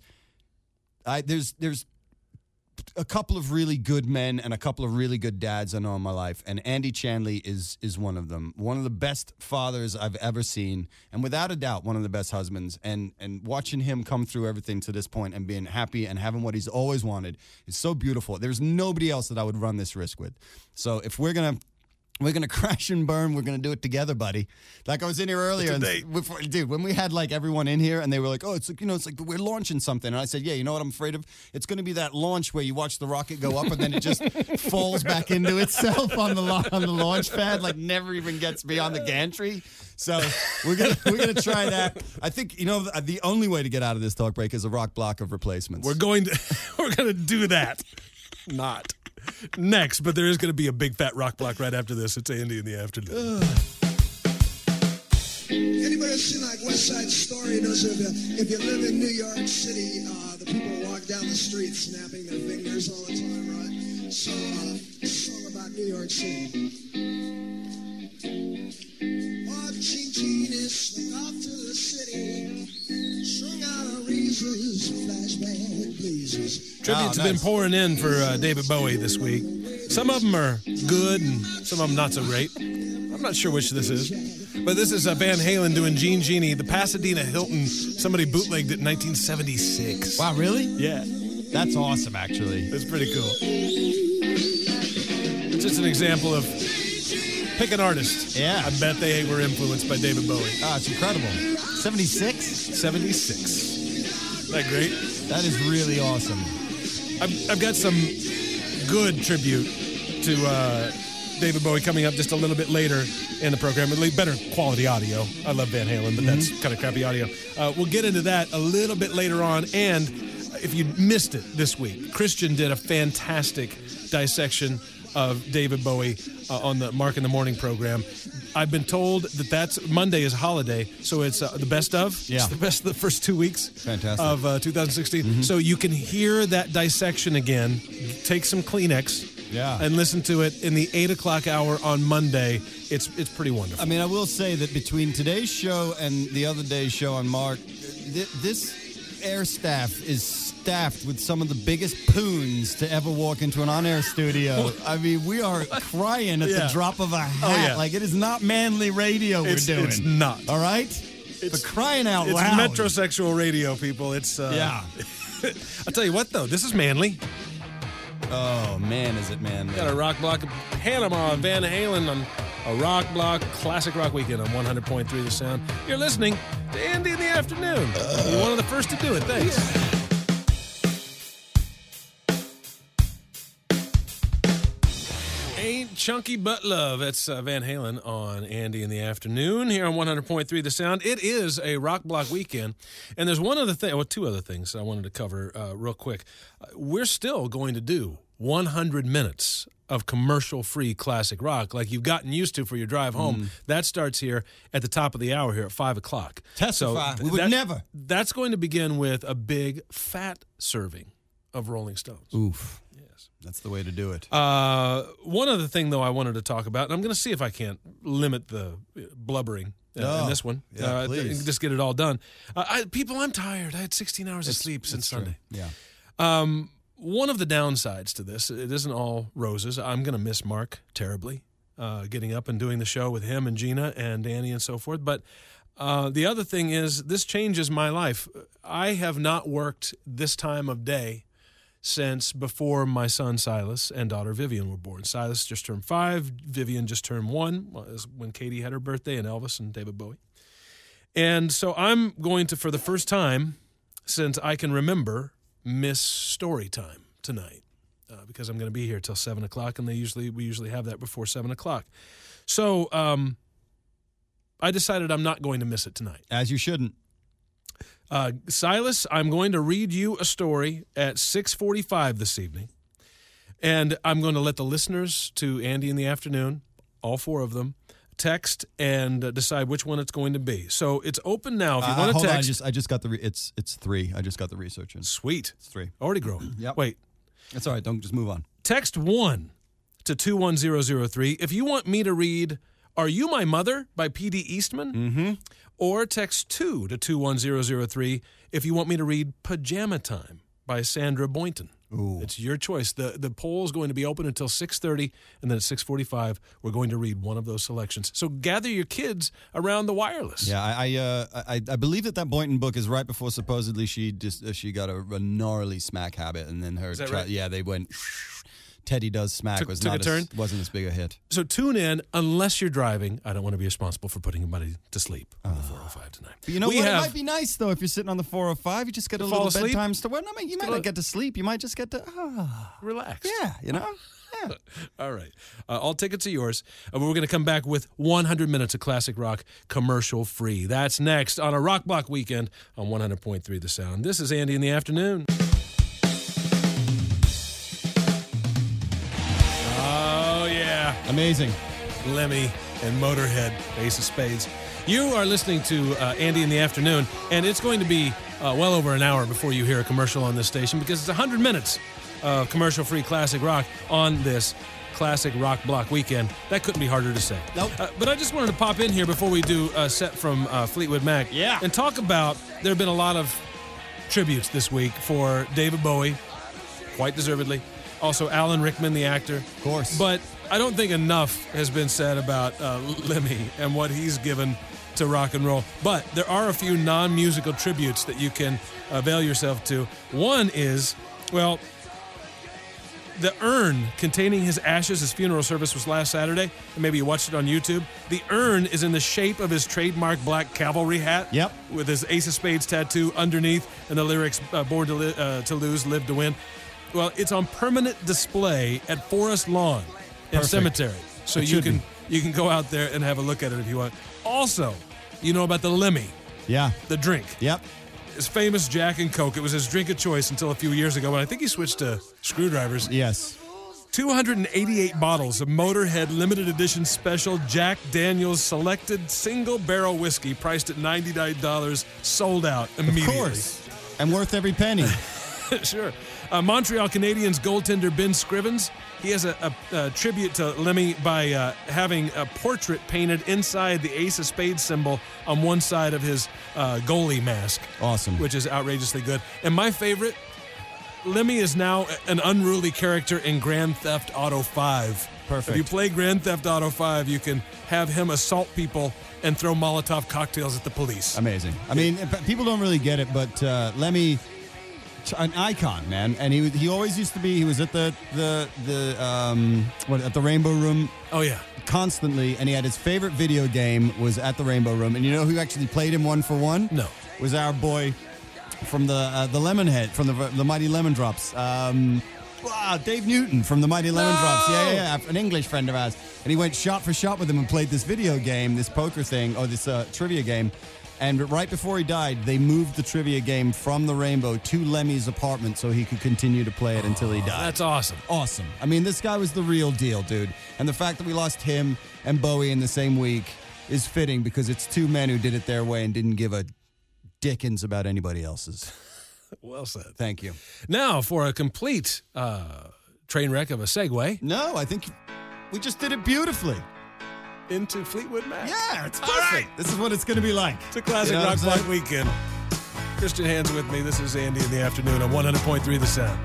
there's a couple of really good men and a couple of really good dads I know in my life, and Andy Chanley is one of them. One of the best fathers I've ever seen, and without a doubt, one of the best husbands. And watching him come through everything to this point and being happy and having what he's always wanted is so beautiful. There's nobody else that I would run this risk with. So if we're gonna crash and burn. We're gonna do it together, buddy. Like I was in here earlier, dude. When we had like everyone in here, and they were like, "Oh, it's like it's like we're launching something," and I said, "Yeah, you know what I'm afraid of? It's gonna be that launch where you watch the rocket go up and then it just falls back into itself on the launch pad, like never even gets beyond the gantry." So we're gonna try that. I think the only way to get out of this talk break is a rock block of replacements. We're gonna do that. Not next, but there is going to be a big fat rock block right after this. It's Andy in the Afternoon. Anybody seen like West Side Story? Knows if you live in New York City, the people walk down the street snapping their fingers all the time, right? So, a song about New York City. Watching Genius off to the city, strung out of reasons, flashback blazes. Tributes have been pouring in for David Bowie this week. Some of them are good and some of them not so great. I'm not sure which this is. But this is Van Halen doing Gene Genie, the Pasadena Hilton. Somebody bootlegged it in 1976. Wow, really? Yeah. That's awesome, actually. That's pretty cool. It's just an example of pick an artist. Yeah. I bet they were influenced by David Bowie. Oh, it's incredible. 76? 76. Isn't that great? That is really awesome. I've got some good tribute to David Bowie coming up just a little bit later in the program. Better quality audio. I love Van Halen, but that's kind of crappy audio. We'll get into that a little bit later on. And if you missed it this week, Christian did a fantastic dissection of David Bowie on the Mark in the Morning program. I've been told that's Monday is holiday, so it's the best of. Yeah. It's the best of the first 2 weeks of 2016. So you can hear that dissection again. Take some Kleenex. Yeah. And listen to it in the 8 o'clock hour on Monday. It's pretty wonderful. I mean, I will say that between today's show and the other day's show on Mark, this air staff is staffed with some of the biggest poons to ever walk into an on-air studio. I mean, we are crying at the drop of a hat. Oh, yeah. Like, it is not manly radio we're doing. It's not. All right? For crying out it's loud. It's metrosexual radio, people. It's yeah. I'll tell you what, though. This is manly. Oh, man, is it manly. Got a rock block of Panama, Van Halen on a rock block, classic rock weekend on 100.3 The Sound. You're listening to Andy in the Afternoon. You're one of the first to do it. Thanks. Ain't Chunky But Love. That's Van Halen on Andy in the Afternoon here on 100.3 The Sound. It is a Rock Block weekend, and there's one other thing, well, two other things I wanted to cover real quick. We're still going to do 100 minutes of commercial-free classic rock like you've gotten used to for your drive home. That starts here at the top of the hour here at 5 o'clock. Testify. We would never. That's going to begin with a big, fat serving of Rolling Stones. Oof. Yes. That's the way to do it. One other thing, though, I wanted to talk about, and I'm going to see if I can't limit the blubbering in this one. Yeah, please. Just get it all done. People, I'm tired. I had 16 hours of sleep since Sunday. Yeah. One of the downsides to this, it isn't all roses. I'm going to miss Mark terribly, getting up and doing the show with him and Gina and Danny and so forth. But the other thing is this changes my life. I have not worked this time of day since before my son Silas and daughter Vivian were born. Silas just turned 5. Vivian just turned 1 when Katie had her birthday, and Elvis and David Bowie. And so I'm going to, for the first time since I can remember, miss story time tonight because I'm going to be here till 7 o'clock, and we usually have that before 7 o'clock. So I decided I'm not going to miss it tonight. As you shouldn't. Silas, I'm going to read you a story at 6:45 this evening, and I'm going to let the listeners to Andy in the Afternoon, all 4 of them, text and decide which one it's going to be. So it's open now. If you want to text, on, I just got the it's 3. I just got the research in. Sweet. It's 3. Already growing. Yep. Wait. That's all right. Don't just move on. Text 1 to 21003 if you want me to read Are You My Mother by P.D. Eastman? Mm-hmm. Or text 2 to 21003 if you want me to read Pajama Time by Sandra Boynton. Ooh. It's your choice. The poll is going to be open until 6:30, and then at 6:45, we're going to read one of those selections. So gather your kids around the wireless. Yeah, I believe that Boynton book is right before supposedly she got a gnarly smack habit, and then her Is that right? Yeah, they went. Teddy Does Smack Took a turn? Wasn't as big a hit. So tune in unless you're driving. I don't want to be responsible for putting anybody to sleep on the 405 tonight. But you know what? It might be nice, though, if you're sitting on the 405. You just get a little bedtime story. Well, you might not get to sleep. You might just get to relax. Yeah, you know? Yeah. All right. All tickets are yours. We're going to come back with 100 minutes of classic rock commercial free. That's next on a Rock Block weekend on 100.3 The Sound. This is Andy in the Afternoon. Amazing. Lemmy and Motorhead, Ace of Spades. You are listening to Andy in the Afternoon, and it's going to be well over an hour before you hear a commercial on this station because it's 100 minutes of commercial-free classic rock on this classic rock block weekend. That couldn't be harder to say. Nope. But I just wanted to pop in here before we do a set from Fleetwood Mac and talk about there have been a lot of tributes this week for David Bowie, quite deservedly. Also, Alan Rickman, the actor. Of course. But I don't think enough has been said about Lemmy and what he's given to rock and roll. But there are a few non-musical tributes that you can avail yourself to. One is, well, the urn containing his ashes, his funeral service was last Saturday, and maybe you watched it on YouTube. The urn is in the shape of his trademark black cavalry hat. Yep. With his Ace of Spades tattoo underneath and the lyrics, Born to Lose, Live to Win. Well, it's on permanent display at Forest Lawn and Cemetery. So you can go out there and have a look at it if you want. Also, you know about the Lemmy. Yeah. The drink. Yep. His famous Jack and Coke. It was his drink of choice until a few years ago when I think he switched to screwdrivers. Yes. 288 bottles of Motorhead limited edition special Jack Daniel's selected single barrel whiskey priced at $99 sold out immediately. Of course. And worth every penny. Sure. Montreal Canadiens goaltender Ben Scrivens, he has a tribute to Lemmy by having a portrait painted inside the Ace of Spades symbol on one side of his goalie mask. Awesome. Which is outrageously good. And my favorite, Lemmy is now an unruly character in Grand Theft Auto 5. Perfect. If you play Grand Theft Auto 5, you can have him assault people and throw Molotov cocktails at the police. Amazing. I mean, people don't really get it, but Lemmy, an icon, man, and he always used to be. He was at at the Rainbow Room. Oh yeah, constantly, and he had his favorite video game was at the Rainbow Room. And you know who actually played him 1-for-1? No, was our boy from the Lemonhead, from the Mighty Lemon Drops. Wow, Dave Newton from the Mighty Lemon Drops. Yeah, an English friend of ours. And he went shot for shot with him and played this video game, this poker thing, or this trivia game. And right before he died, they moved the trivia game from the Rainbow to Lemmy's apartment so he could continue to play it until he died. That's awesome. Awesome. I mean, this guy was the real deal, dude. And the fact that we lost him and Bowie in the same week is fitting because it's two men who did it their way and didn't give a dickens about anybody else's. Well said. Thank you. Now, for a complete train wreck of a segue. No, I think we just did it beautifully. Into Fleetwood Mac. Yeah, it's perfect. Right. This is what it's going to be like. It's a classic rock block weekend. Christian Hand's with me. This is Andy in the afternoon on 100.3 The Sound.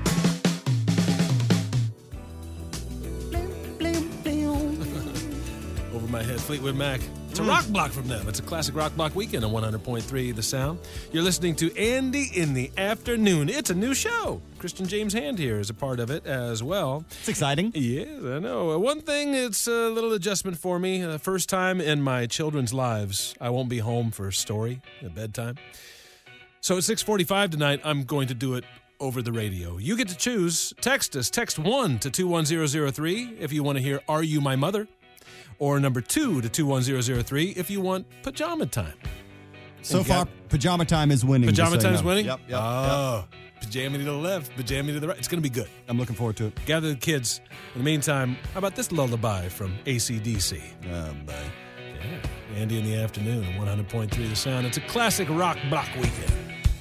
Over my head, Fleetwood Mac. It's a rock block from them. It's a classic rock block weekend on 100.3 The Sound. You're listening to Andy in the Afternoon. It's a new show. Christian James Hand here is a part of it as well. It's exciting. Yes, I know. One thing, it's a little adjustment for me. The first time in my children's lives, I won't be home for story at bedtime. So at 6:45 tonight, I'm going to do it over the radio. You get to choose. Text us. Text 1 to 21003 if you want to hear Are You My Mother? Or number 2 to 21003 if you want Pajama Time. So far, Pajama Time is winning. Pajama Time is winning? Yep. Pajama to the left, pajama to the right. It's going to be good. I'm looking forward to it. Gather the kids. In the meantime, how about this lullaby from AC/DC? Oh, boy. Yeah. Andy in the Afternoon on 100.3 The Sound. It's a classic rock block weekend.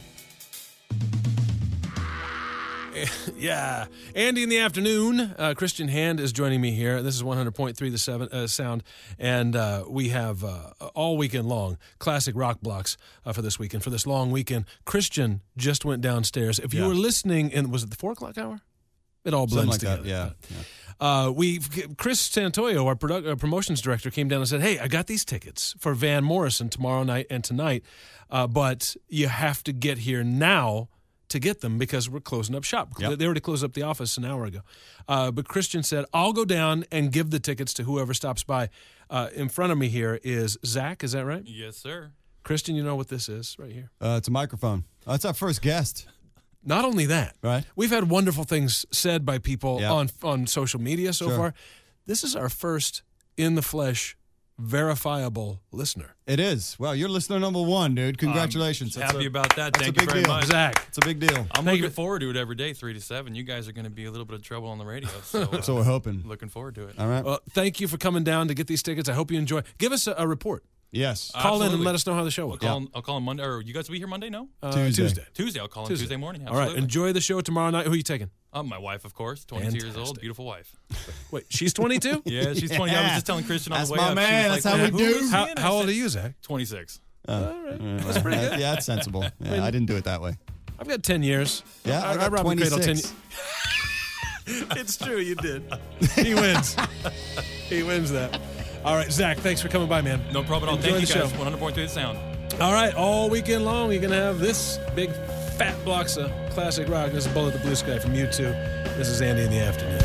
Yeah. Andy in the Afternoon. Christian Hand is joining me here. This is 100.3 The Sound. And we have all weekend long classic rock blocks for this weekend. For this long weekend, Christian just went downstairs. If you were listening, was it the 4 o'clock hour? It all blends together. Yeah. Chris Santoyo, our promotions director, came down and said, hey, I got these tickets for Van Morrison tomorrow night and tonight, but you have to get here now to get them because we're closing up shop. Yep. They already closed up the office an hour ago. But Christian said, I'll go down and give the tickets to whoever stops by. In front of me here is Zach. Is that right? Yes, sir. Christian, you know what this is right here? It's a microphone. It's our first guest. Not only that, right? We've had wonderful things said by people on social media so far. This is our first in-the-flesh verifiable listener. It is. Well, you're listener number 1, dude. Congratulations. Happy about that. Thank you very much. Zach. It's a big deal. I'm looking forward to it every day, 3 to 7. You guys are going to be a little bit of trouble on the radio. So we're hoping. Looking forward to it. All right. Well, thank you for coming down to get these tickets. I hope you enjoy. Give us a report. Yes. Call in and let us know how the show was. I'll call him Monday. Or you guys will be here Monday, no? Tuesday. Tuesday. I'll call him Tuesday morning. Absolutely. All right. Enjoy the show tomorrow night. Who are you taking? My wife, of course. 22 years old. Beautiful wife. Wait, she's 22? Yeah, she's 20. I was just telling Christian on the way up. That's my man. That's how we do. How old are you, Zach? 26. All right. That's pretty good. Yeah, that's sensible. Yeah, I didn't do it that way. I've got 10 years. Yeah, I got robbed the cradle 10 26. It's true, you did. He wins. He wins that. All right, Zach, thanks for coming by, man. No problem at all. Enjoy Thank you the guys. show. 100.3 The Sound. All right, all weekend long, you're going to have this big fat blocks of classic rock. This is Bullet the Blue Sky from U2. This is Andy in the Afternoon.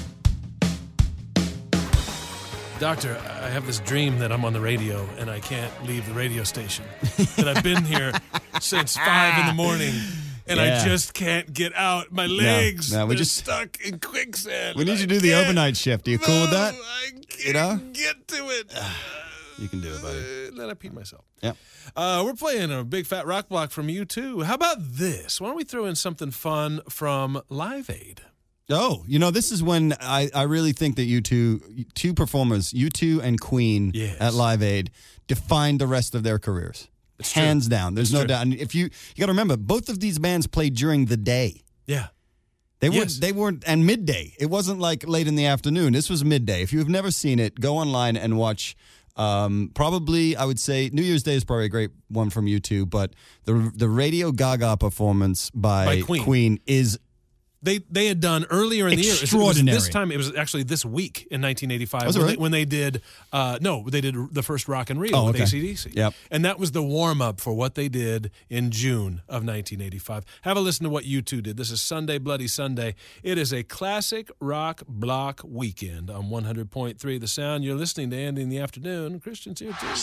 Doctor, I have this dream that I'm on the radio and I can't leave the radio station. That I've been here since 5 in the morning and I just can't get out. My legs we are just stuck in quicksand. We need you to do the overnight shift. Are you cool with that? I can't get to it. You can do it, buddy. Then I peed myself. Yep. We're playing a big fat rock block from U2. How about this? Why don't we throw in something fun from Live Aid? Oh, this is when I really think that two performers, U2 and Queen at Live Aid, defined the rest of their careers. It's Hands true. down. There's no doubt. And if you got to remember, both of these bands played during the day. Yeah. They weren't, and midday. It wasn't like late in the afternoon. This was midday. If you have never seen it, go online and watch. Probably, I would say New Year's Day is probably a great one from U2, but the Radio Gaga performance by Queen is. They had done earlier in the year. Extraordinary. It was actually this week in 1985 Was it really? when they did. They did the first Rock in Rio with AC/DC. Yep. And that was the warm up for what they did in June of 1985. Have a listen to what U2 did. This is Sunday Bloody Sunday. It is a classic rock block weekend on 100.3 The Sound. You're listening to Andy in the Afternoon. Christian's here too.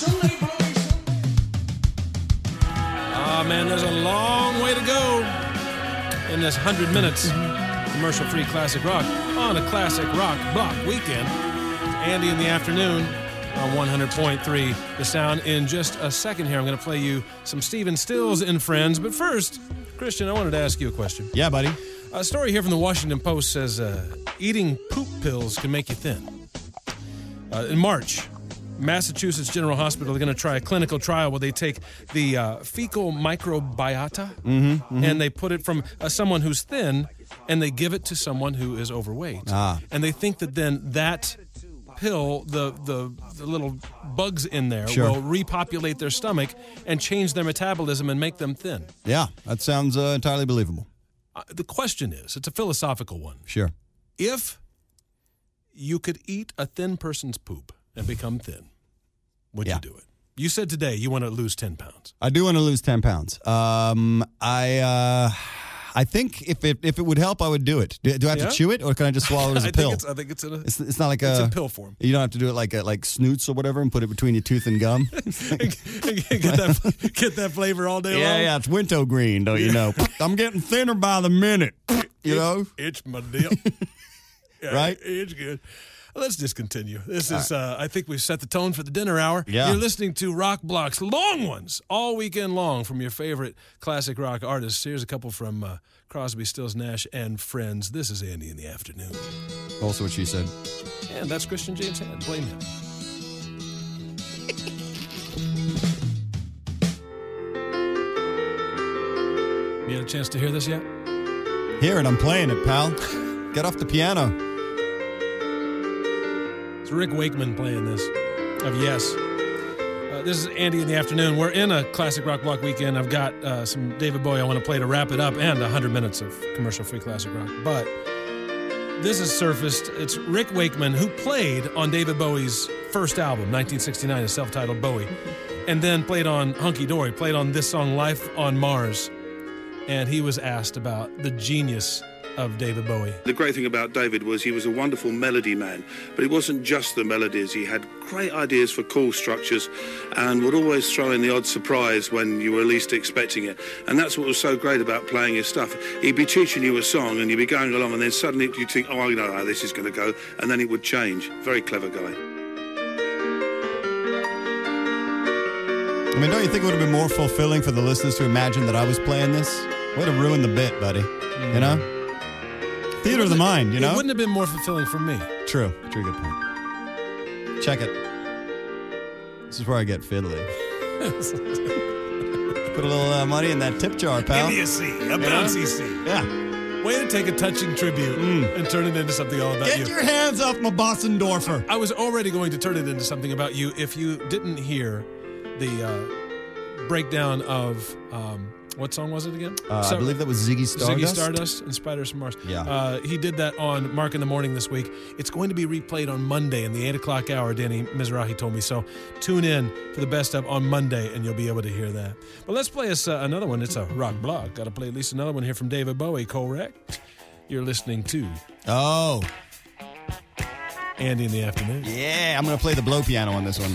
Oh man, there's a long way to go in this 100 minutes. commercial-free classic rock on a classic rock block weekend. Andy in the afternoon on 100.3 The Sound. In just a second here, I'm going to play you some Stephen Stills and Friends. But first, Christian, I wanted to ask you a question. Yeah, buddy. A story here from the Washington Post says eating poop pills can make you thin. In March, Massachusetts General Hospital are going to try a clinical trial where they take the fecal microbiota and they put it from someone who's thin and they give it to someone who is overweight. And they think that then that pill, the little bugs in there will repopulate their stomach and change their metabolism and make them thin. Yeah, that sounds entirely believable. The question is, it's a philosophical one. Sure. If you could eat a thin person's poop and become thin, would you do it? You said today you want to lose 10 pounds. I do want to lose 10 pounds. I think if it would help, I would do it. Do I have to chew it, or can I just swallow it as a pill? I think it's not like it's in pill form. You don't have to do it like snoots or whatever and put it between your tooth and gum. get that flavor all day long. Yeah, it's wintergreen, don't you know? I'm getting thinner by the minute. You know, it's my deal. Yeah, right? It's good. Let's just continue. This is, I think we've set the tone for the dinner hour. Yeah. You're listening to Rock Blocks, long ones, all weekend long from your favorite classic rock artists. Here's a couple from Crosby, Stills, Nash, and Friends. This is Andy in the Afternoon. Also what she said. And that's Christian James Hand. Blame him. You had a chance to hear this yet? Hear it, I'm playing it, pal. Get off the piano. It's Rick Wakeman playing this of Yes. This is Andy in the Afternoon. We're in a classic rock block weekend. I've got some David Bowie I want to play to wrap it up and 100 minutes of commercial-free classic rock. But this has surfaced. It's Rick Wakeman, who played on David Bowie's first album, 1969, a self-titled Bowie, and then played on Hunky Dory, played on this song, Life on Mars. And he was asked about the genius of David Bowie. The great thing about David was he was a wonderful melody man, but it wasn't just the melodies. He had great ideas for chord structures and would always throw in the odd surprise when you were least expecting it. And that's what was so great about playing his stuff. He'd be teaching you a song and you'd be going along and then suddenly you'd think, oh, I know how this is going to go, and then it would change. Very clever guy. I mean, don't you think it would have been more fulfilling for the listeners to imagine that I was playing this? Way to ruin the bit, buddy. You know? Theater of the mind, you know? It wouldn't have been more fulfilling for me. True, good point. Check it. This is where I get fiddly. Put a little money in that tip jar, pal. Give me a C, a bouncy C. Yeah. Way to take a touching tribute and turn it into something all about you. Get your hands off my Bossendorfer. I was already going to turn it into something about you if you didn't hear the breakdown of... what song was it again? I believe that was Ziggy Stardust. Ziggy Stardust and Spiders from Mars. Yeah. He did that on Mark in the Morning this week. It's going to be replayed on Monday in the 8 o'clock hour, Danny Mizrahi told me. So tune in for the best of on Monday, and you'll be able to hear that. But let's play us another one. It's a rock block. Got to play at least another one here from David Bowie, correct? You're listening to... Oh. Andy in the Afternoon. Yeah, I'm going to play the blow piano on this one.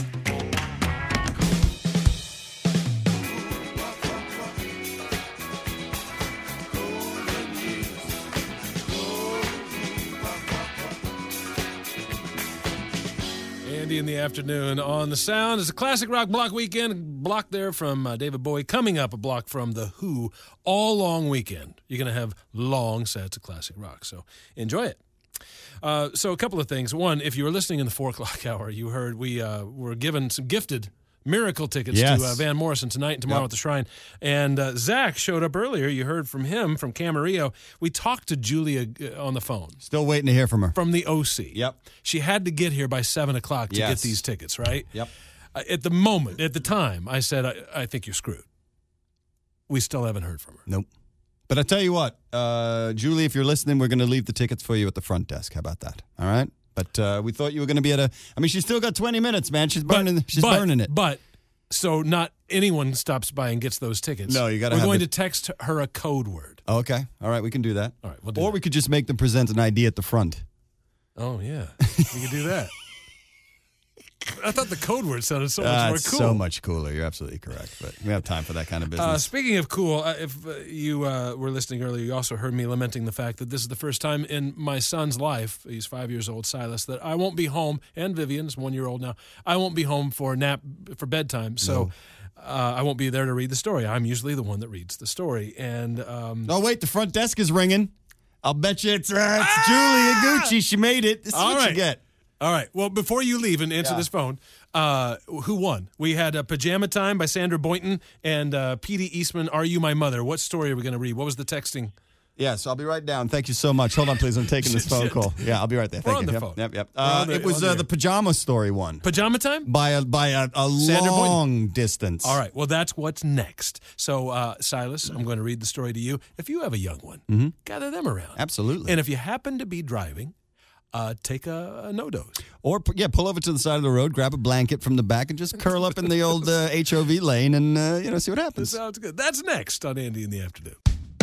In the Afternoon on The Sound. It's a classic rock block weekend. A block there from David Bowie. Coming up, a block from The Who. All long weekend. You're going to have long sets of classic rock. So enjoy it. So a couple of things. One, if you were listening in the 4 o'clock hour, you heard we were given some gifted Miracle tickets to Van Morrison tonight and tomorrow at the Shrine. And Zach showed up earlier. You heard from him, from Camarillo. We talked to Julia on the phone. Still waiting to hear from her. From the OC. Yep. She had to get here by 7 o'clock to get these tickets, right? Yep. At the time, I said, I think you're screwed. We still haven't heard from her. Nope. But I tell you what, Julie, if you're listening, we're going to leave the tickets for you at the front desk. How about that? All right? But we thought you were going to be she's still got 20 minutes, man. She's burning it. But, so not anyone stops by and gets those tickets. No, you got to We're going to text her a code word. Oh, okay. All right, we can do that. All right, or we could just make them present an ID at the front. Oh, yeah. We could do that. I thought the code word sounded so much more It's cool. so much cooler. You're absolutely correct. But we have time for that kind of business. Speaking of cool, if you were listening earlier, you also heard me lamenting the fact that this is the first time in my son's life, he's 5 years old, Silas, that I won't be home, and Vivian's 1 year old now, I won't be home for bedtime. So I won't be there to read the story. I'm usually the one that reads the story. And oh, wait, the front desk is ringing. I'll bet you it's Julie Iguchi. She made it. This is what you get. All right. Well, before you leave and answer this phone, who won? We had Pajama Time by Sandra Boynton and P.D. Eastman, Are You My Mother? What story are we going to read? What was the texting? Yes, I'll be right down. Thank you so much. Hold on, please. I'm taking this phone call. Yeah, I'll be right there. We're Thank on you. the phone. Yep. It was the Pajama Story one. Pajama Time? By a Sandra long Boynton. distance. All right. Well, that's what's next. So, Silas, I'm going to read the story to you. If you have a young one, gather them around. Absolutely. And if you happen to be driving, take a no-dose. Or, pull over to the side of the road, grab a blanket from the back, and just curl up in the old HOV lane and, see what happens. That sounds good. That's next on Andy in the Afternoon.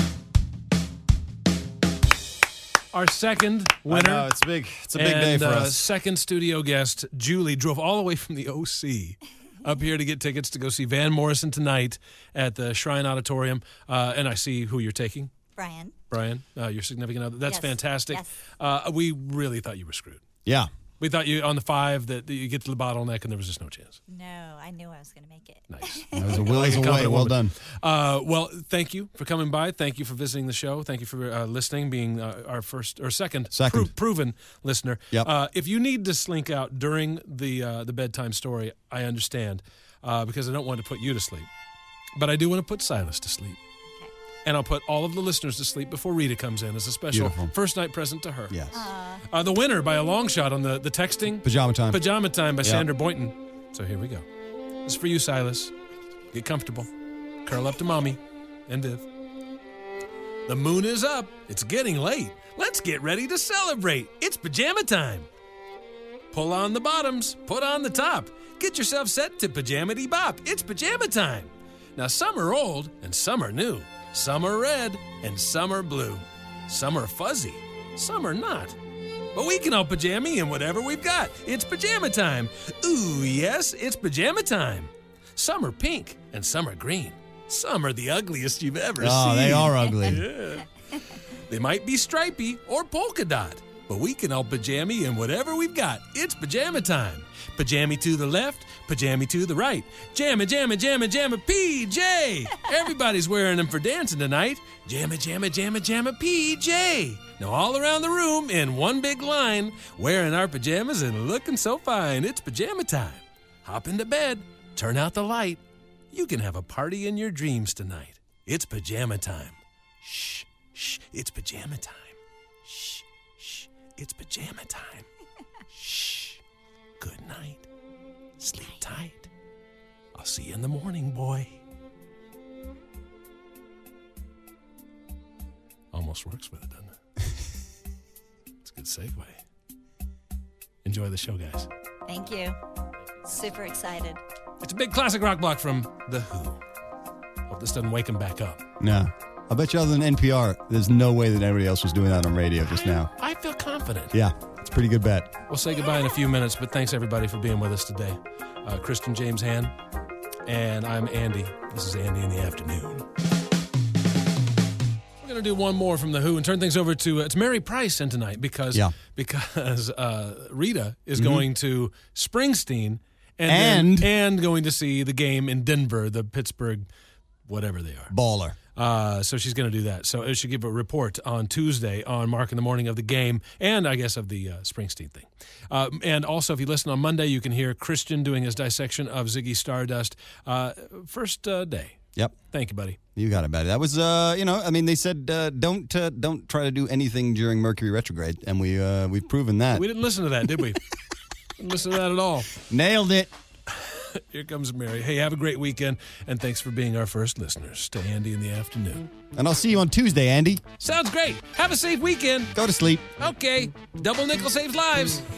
Our second winner. I know, it's big. It's a big day for us. Second studio guest, Julie, drove all the way from the OC up here to get tickets to go see Van Morrison tonight at the Shrine Auditorium. And I see who you're taking. Brian, your significant other. That's fantastic. Yes. We really thought you were screwed. Yeah. We thought you on the 5 that you get to the bottleneck and there was just no chance. No, I knew I was going to make it. Nice. That was a Will's away. Well done. Well, thank you for coming by. Thank you for visiting the show. Thank you for listening, being our first or second. Proven listener. Yep. If you need to slink out during the bedtime story, I understand because I don't want to put you to sleep, but I do want to put Silas to sleep. And I'll put all of the listeners to sleep before Rita comes in as a special first night present to her. Yes. The winner by a long shot on the texting. Pajama Time. Pajama Time by Sandra Boynton. So here we go. This is for you, Silas. Get comfortable. Curl up to mommy and Viv. The moon is up. It's getting late. Let's get ready to celebrate. It's pajama time. Pull on the bottoms. Put on the top. Get yourself set to pajama-dee bop. It's pajama time. Now some are old and some are new. Some are red and some are blue. Some are fuzzy, some are not. But we can all pajama in whatever we've got. It's pajama time. Ooh, yes, it's pajama time. Some are pink and some are green. Some are the ugliest you've ever seen. Oh, they are ugly. Yeah. They might be stripy or polka dot, but we can all pajama in whatever we've got. It's pajama time. Pajama to the left, pajama to the right. Jamma, jamma, jamma, jamma, PJ. Everybody's wearing them for dancing tonight. Jamma, jamma, jamma, jamma, PJ. Now all around the room in one big line, wearing our pajamas and looking so fine. It's pajama time. Hop into bed, turn out the light. You can have a party in your dreams tonight. It's pajama time. Shh, shh, it's pajama time. Shh, shh, it's pajama time. Shh. Good night. Sleep tight. I'll see you in the morning, boy. Almost works with it, doesn't it? It's a good segue. Enjoy the show, guys. Thank you. Super excited. It's a big classic rock block from The Who. Hope this doesn't wake him back up. No. I bet you other than NPR, there's no way that anybody else was doing that on radio just now. I feel confident. Yeah. It's a pretty good bet. We'll say goodbye in a few minutes, but thanks everybody for being with us today. Kristen James Han, and I'm Andy. This is Andy in the Afternoon. We're going to do one more from The Who and turn things over to it's Mary Price in tonight because Rita is going to Springsteen and going to see the game in Denver, the Pittsburgh, whatever they are. Baller. So she's going to do that. So she'll give a report on Tuesday on Mark in the Morning of the game and I guess of the Springsteen thing. And also, if you listen on Monday, you can hear Christian doing his dissection of Ziggy Stardust. First day. Yep. Thank you, buddy. You got it, buddy. That was, they said don't try to do anything during Mercury retrograde, and we've proven that. We didn't listen to that, did we? Didn't listen to that at all. Nailed it. Here comes Mary. Hey, have a great weekend, and thanks for being our first listeners to Andy in the Afternoon. And I'll see you on Tuesday, Andy. Sounds great. Have a safe weekend. Go to sleep. Okay. Double nickel saves lives.